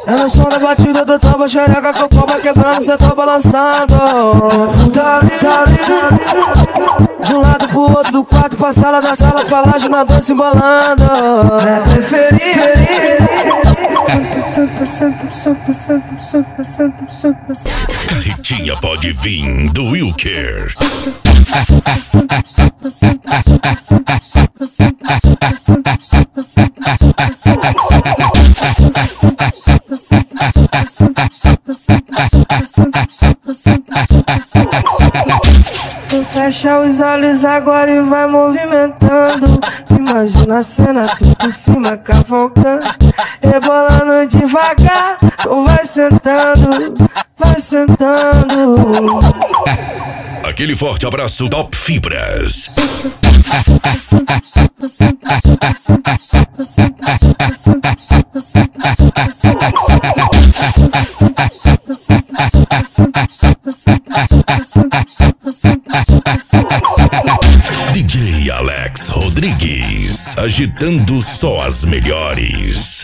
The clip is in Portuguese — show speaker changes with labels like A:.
A: É no som da batida do tambo, xereca com o pau vai quebrando, cê tá balançando. De um lado pro outro, do quarto pra sala, da sala pra laje, na dança embolando. É preferir. Santa, santa, santa, santa, santa, santa, santa, santa.
B: Carretinha pode vir do Wilker.
A: Fecha os olhos agora e vai movimentando. Imagina a cena, tu por cima cavalcando, rebolando devagar. Tu vai sentando, vai sentando.
B: Aquele forte abraço Top Fibras. DJ Alex Rodrigues, agitando só as melhores.